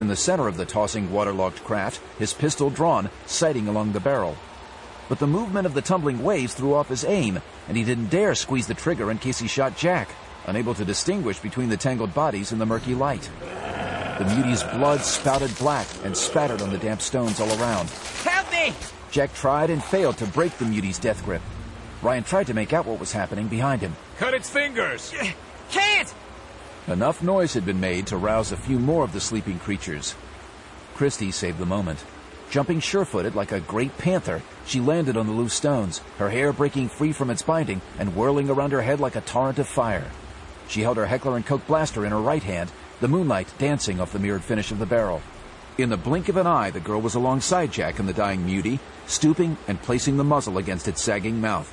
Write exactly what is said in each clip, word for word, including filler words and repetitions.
in the center of the tossing, waterlogged craft, his pistol drawn, sighting along the barrel. But the movement of the tumbling waves threw off his aim, and he didn't dare squeeze the trigger in case he shot Jack, unable to distinguish between the tangled bodies in the murky light. The Muti's blood spouted black and spattered on the damp stones all around. Help me! Jack tried and failed to break the Muti's death grip. Ryan tried to make out what was happening behind him. Cut its fingers! Can't! Enough noise had been made to rouse a few more of the sleeping creatures. Christy saved the moment. Jumping sure-footed like a great panther, she landed on the loose stones, her hair breaking free from its binding and whirling around her head like a torrent of fire. She held her Heckler and Koch blaster in her right hand, the moonlight dancing off the mirrored finish of the barrel. In the blink of an eye, the girl was alongside Jack and the dying Mutie, stooping and placing the muzzle against its sagging mouth.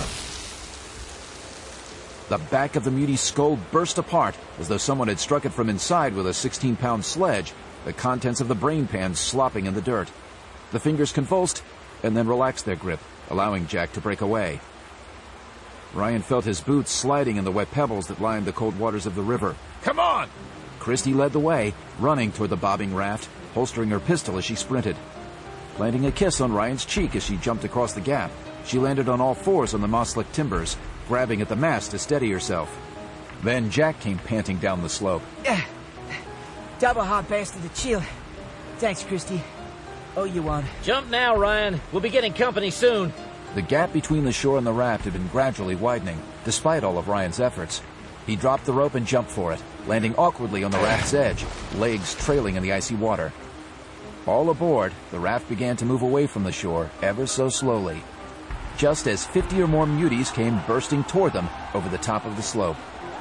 The back of the Mutie's skull burst apart as though someone had struck it from inside with a sixteen-pound sledge, the contents of the brain pan slopping in the dirt. The fingers convulsed and then relaxed their grip, allowing Jack to break away. Ryan felt his boots sliding in the wet pebbles that lined the cold waters of the river. Come on! Christy led the way, running toward the bobbing raft, holstering her pistol as she sprinted. Planting a kiss on Ryan's cheek as she jumped across the gap, she landed on all fours on the moss-slick timbers, grabbing at the mast to steady herself. Then Jack came panting down the slope. Uh, double hot bastard to chill. Thanks, Christy. Oh, you one. Jump now, Ryan. We'll be getting company soon. The gap between the shore and the raft had been gradually widening, despite all of Ryan's efforts. He dropped the rope and jumped for it, landing awkwardly on the raft's edge, legs trailing in the icy water. All aboard, the raft began to move away from the shore ever so slowly, just as fifty or more Muties came bursting toward them over the top of the slope.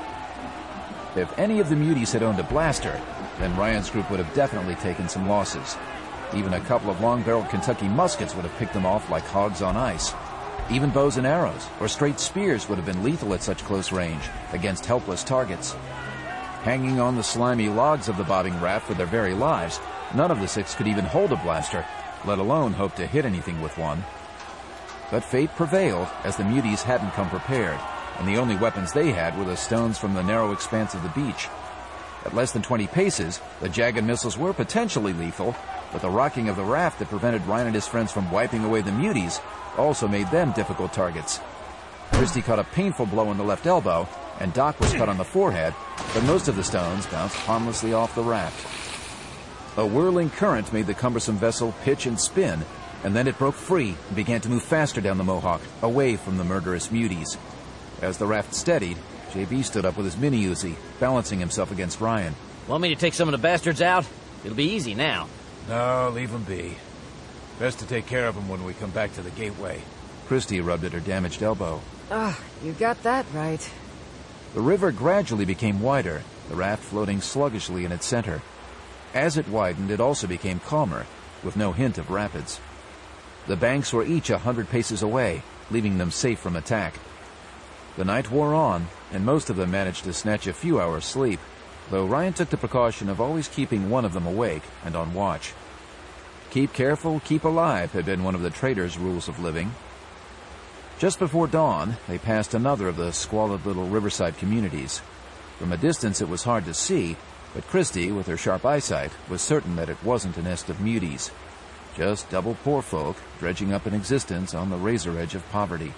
If any of the Muties had owned a blaster, then Ryan's group would have definitely taken some losses. Even a couple of long-barreled Kentucky muskets would have picked them off like hogs on ice. Even bows and arrows or straight spears would have been lethal at such close range against helpless targets. Hanging on the slimy logs of the bobbing raft for their very lives, none of the six could even hold a blaster, let alone hope to hit anything with one. But fate prevailed as the Muties hadn't come prepared, and the only weapons they had were the stones from the narrow expanse of the beach. At less than twenty paces, the jagged missiles were potentially lethal, but the rocking of the raft that prevented Ryan and his friends from wiping away the Muties also made them difficult targets. Christy caught a painful blow on the left elbow, and Doc was cut on the forehead, but most of the stones bounced harmlessly off the raft. A whirling current made the cumbersome vessel pitch and spin, and then it broke free and began to move faster down the Mohawk, away from the murderous Muties. As the raft steadied, J B stood up with his mini-Uzi, balancing himself against Ryan. Want me to take some of the bastards out? It'll be easy now. No, leave them be. Best to take care of them when we come back to the gateway. Christy rubbed at her damaged elbow. Ah, you got that right. The river gradually became wider, the raft floating sluggishly in its center. As it widened, it also became calmer, with no hint of rapids. The banks were each a hundred paces away, leaving them safe from attack. The night wore on, and most of them managed to snatch a few hours' sleep, though Ryan took the precaution of always keeping one of them awake and on watch. Keep careful, keep alive had been one of the traders' rules of living. Just before dawn, they passed another of the squalid little riverside communities. From a distance it was hard to see, but Christy, with her sharp eyesight, was certain that it wasn't a nest of Muties. Just double poor folk dredging up an existence on the razor edge of poverty.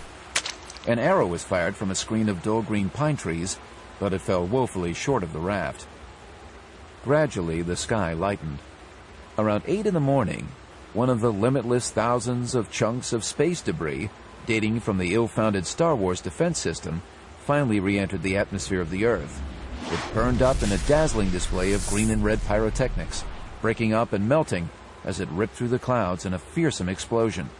An arrow was fired from a screen of dull green pine trees, but it fell woefully short of the raft. Gradually, the sky lightened. Around eight in the morning, one of the limitless thousands of chunks of space debris, dating from the ill-founded Star Wars defense system, finally re-entered the atmosphere of the Earth. It burned up in a dazzling display of green and red pyrotechnics, breaking up and melting as it ripped through the clouds in a fearsome explosion.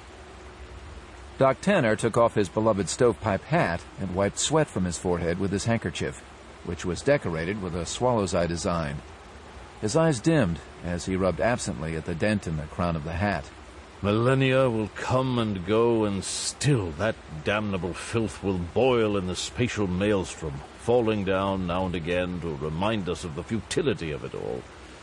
Doc Tanner took off his beloved stovepipe hat and wiped sweat from his forehead with his handkerchief, which was decorated with a swallow's eye design. His eyes dimmed as he rubbed absently at the dent in the crown of the hat. Millennia will come and go, and still that damnable filth will boil in the spatial maelstrom, falling down now and again to remind us of the futility of it all.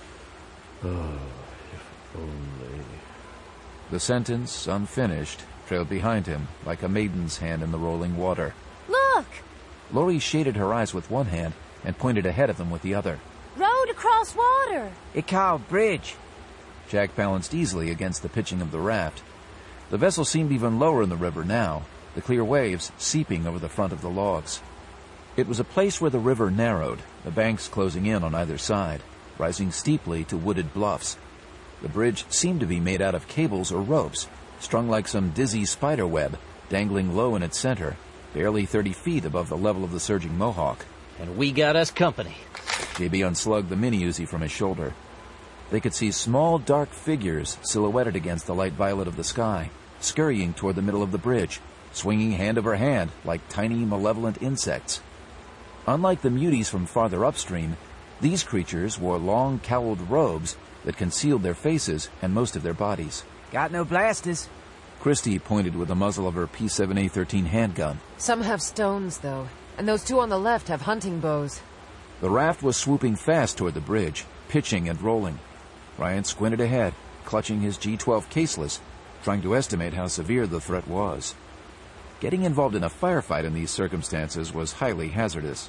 Oh, if only... The sentence, unfinished, trailed behind him like a maiden's hand in the rolling water. Look! Lori shaded her eyes with one hand and pointed ahead of them with the other. Road across cross water. It called bridge. Jack balanced easily against the pitching of the raft. The vessel seemed even lower in the river now, the clear waves seeping over the front of the logs. It was a place where the river narrowed, the banks closing in on either side, rising steeply to wooded bluffs. The bridge seemed to be made out of cables or ropes, strung like some dizzy spider web, dangling low in its center, barely thirty feet above the level of the surging Mohawk. And we got us company. J B unslugged the mini-Uzi from his shoulder. They could see small, dark figures silhouetted against the light violet of the sky, scurrying toward the middle of the bridge, swinging hand over hand like tiny, malevolent insects. Unlike the muties from farther upstream, these creatures wore long, cowled robes that concealed their faces and most of their bodies. Got no blasters. Christie pointed with the muzzle of her P seven A thirteen handgun. Some have stones, though, and those two on the left have hunting bows. The raft was swooping fast toward the bridge, pitching and rolling. Ryan squinted ahead, clutching his G twelve caseless, trying to estimate how severe the threat was. Getting involved in a firefight in these circumstances was highly hazardous.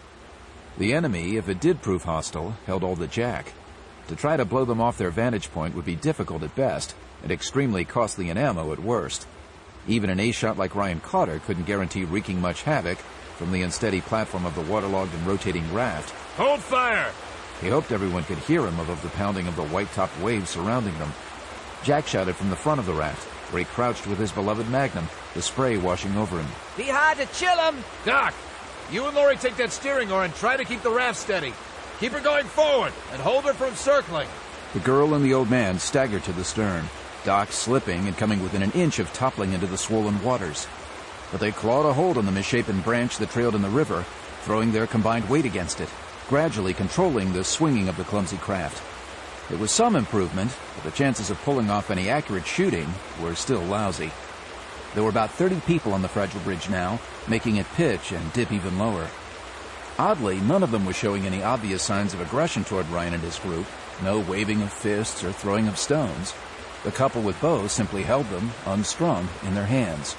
The enemy, if it did prove hostile, held all the Jack. To try to blow them off their vantage point would be difficult at best, and extremely costly in ammo at worst. Even an ace shot like Ryan Cotter couldn't guarantee wreaking much havoc from the unsteady platform of the waterlogged and rotating raft. Hold fire! He hoped everyone could hear him above the pounding of the white-topped waves surrounding them. Jack shouted from the front of the raft, where he crouched with his beloved Magnum, the spray washing over him. Be hard to chill 'em. Doc, you and Lori take that steering oar and try to keep the raft steady. Keep her going forward and hold her from circling. The girl and the old man staggered to the stern, Doc slipping and coming within an inch of toppling into the swollen waters. But they clawed a hold on the misshapen branch that trailed in the river, throwing their combined weight against it, gradually controlling the swinging of the clumsy craft. It was some improvement, but the chances of pulling off any accurate shooting were still lousy. There were about thirty people on the fragile bridge now, making it pitch and dip even lower. Oddly, none of them was showing any obvious signs of aggression toward Ryan and his group, no waving of fists or throwing of stones. The couple with bows simply held them, unstrung, in their hands.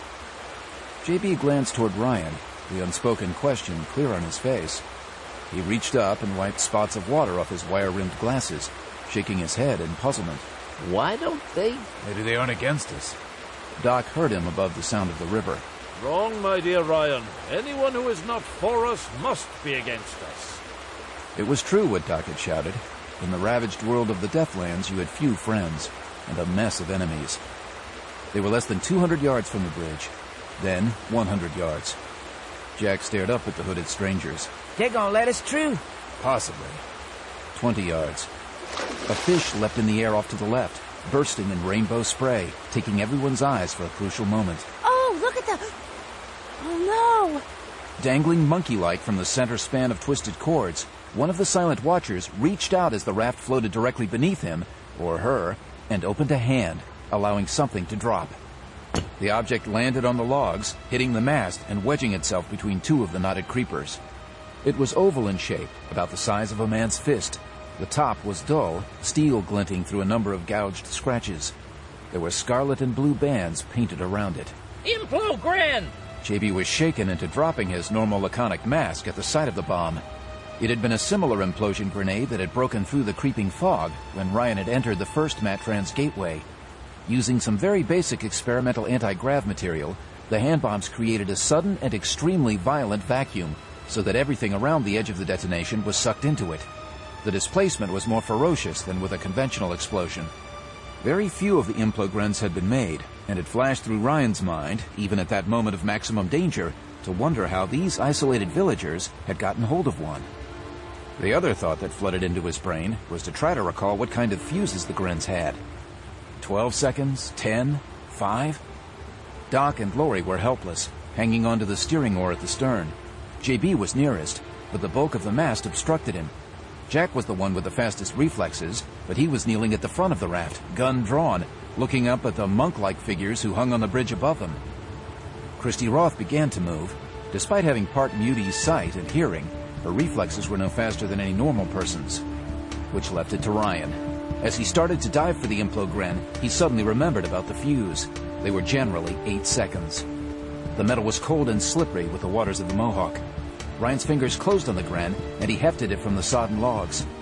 J B glanced toward Ryan, the unspoken question clear on his face. He reached up and wiped spots of water off his wire-rimmed glasses, shaking his head in puzzlement. Why don't they? Maybe they aren't against us. Doc heard him above the sound of the river. Wrong, my dear Ryan. Anyone who is not for us must be against us. It was true what Doc had shouted. In the ravaged world of the Deathlands, you had few friends, and a mess of enemies. They were less than two hundred yards from the bridge. Then, one hundred yards. Jack stared up at the hooded strangers. They're gonna let us through. Possibly. Twenty yards. A fish leapt in the air off to the left, bursting in rainbow spray, taking everyone's eyes for a crucial moment. Oh, look at the... Oh, no! Dangling monkey-like from the center span of twisted cords, one of the silent watchers reached out as the raft floated directly beneath him, or her, and opened a hand, allowing something to drop. The object landed on the logs, hitting the mast and wedging itself between two of the knotted creepers. It was oval in shape, about the size of a man's fist. The top was dull, steel glinting through a number of gouged scratches. There were scarlet and blue bands painted around it. Implogren! J B was shaken into dropping his normal laconic mask at the sight of the bomb. It had been a similar implosion grenade that had broken through the creeping fog when Ryan had entered the first Mattrans gateway. Using some very basic experimental anti-grav material, the hand bombs created a sudden and extremely violent vacuum, so that everything around the edge of the detonation was sucked into it. The displacement was more ferocious than with a conventional explosion. Very few of the implogrens had been made, and it flashed through Ryan's mind, even at that moment of maximum danger, to wonder how these isolated villagers had gotten hold of one. The other thought that flooded into his brain was to try to recall what kind of fuses the Grens had. Twelve seconds? Ten? Five? Doc and Lori were helpless, hanging onto the steering oar at the stern. J B was nearest, but the bulk of the mast obstructed him. Jack was the one with the fastest reflexes, but he was kneeling at the front of the raft, gun drawn, looking up at the monk-like figures who hung on the bridge above him. Christy Roth began to move. Despite having part Muti's sight and hearing, her reflexes were no faster than any normal person's, which left it to Ryan. As he started to dive for the implogren, he suddenly remembered about the fuse. They were generally eight seconds. The metal was cold and slippery with the waters of the Mohawk. Ryan's fingers closed on the gren, and he hefted it from the sodden logs.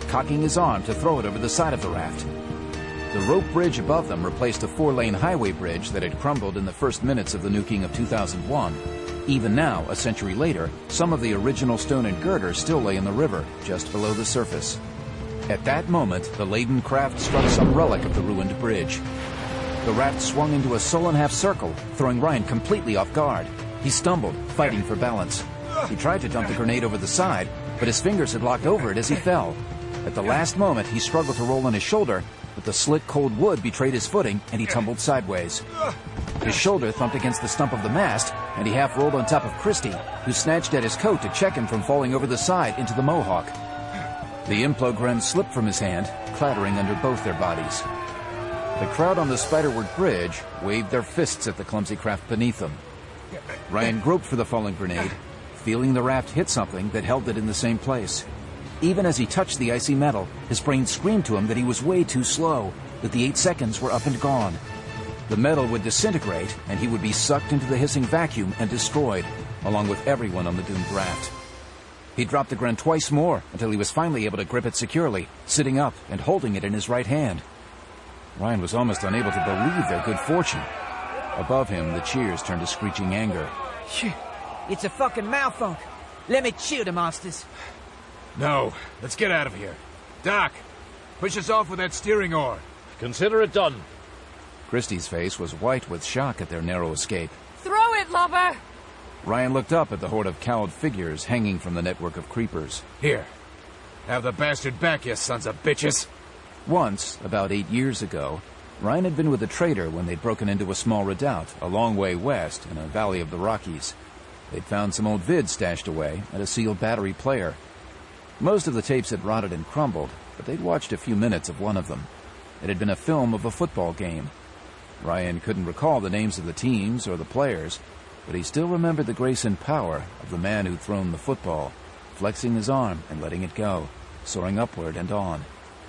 cocking his arm to throw it over the side of the raft. The rope bridge above them replaced a four-lane highway bridge that had crumbled in the first minutes of the nuking of two thousand one. Even now, a century later, some of the original stone and girders still lay in the river, just below the surface. At that moment, the laden craft struck some relic of the ruined bridge. The raft swung into a sullen half-circle, throwing Ryan completely off guard. He stumbled, fighting for balance. He tried to dump the grenade over the side, but his fingers had locked over it as he fell. At the last moment, he struggled to roll on his shoulder, but the slick, cold wood betrayed his footing, and he tumbled sideways. His shoulder thumped against the stump of the mast, and he half rolled on top of Christie, who snatched at his coat to check him from falling over the side into the Mohawk. The Implogren slipped from his hand, clattering under both their bodies. The crowd on the Spiderward Bridge waved their fists at the clumsy craft beneath them. Ryan groped for the fallen grenade, feeling the raft hit something that held it in the same place. Even as he touched the icy metal, his brain screamed to him that he was way too slow, that the eight seconds were up and gone. The metal would disintegrate, and he would be sucked into the hissing vacuum and destroyed, along with everyone on the doomed raft. He dropped the Gren twice more until he was finally able to grip it securely, sitting up and holding it in his right hand. Ryan was almost unable to believe their good fortune. Above him, the cheers turned to screeching anger. It's a fucking malfunk. Let me cheer the monsters. No, let's get out of here. Doc, push us off with that steering oar. Consider it done. Christie's face was white with shock at their narrow escape. Throw it, lubber! Ryan looked up at the horde of cowled figures hanging from the network of creepers. Here. Have the bastard back, you sons of bitches. Once, about eight years ago, Ryan had been with a trader when they'd broken into a small redoubt a long way west in a valley of the Rockies. They'd found some old vids stashed away and a sealed battery player. Most of the tapes had rotted and crumbled, but they'd watched a few minutes of one of them. It had been a film of a football game. Ryan couldn't recall the names of the teams or the players, but he still remembered the grace and power of the man who'd thrown the football, flexing his arm and letting it go, soaring upward and on.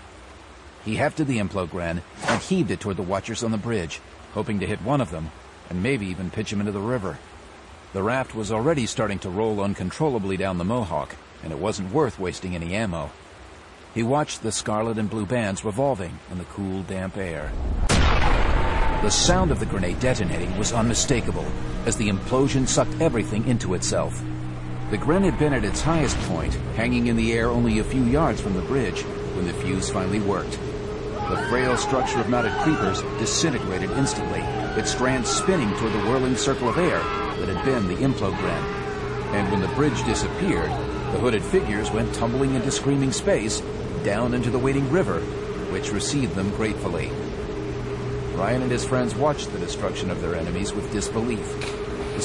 He hefted the Implogren and heaved it toward the watchers on the bridge, hoping to hit one of them, and maybe even pitch him into the river. The raft was already starting to roll uncontrollably down the Mohawk, and it wasn't worth wasting any ammo. He watched the scarlet and blue bands revolving in the cool, damp air. The sound of the grenade detonating was unmistakable, as the implosion sucked everything into itself. The Gren had been at its highest point, hanging in the air only a few yards from the bridge, when the fuse finally worked. The frail structure of mounted creepers disintegrated instantly, its strands spinning toward the whirling circle of air that had been the Implogren. And when the bridge disappeared, the hooded figures went tumbling into screaming space, down into the waiting river, which received them gratefully. Ryan and his friends watched the destruction of their enemies with disbelief.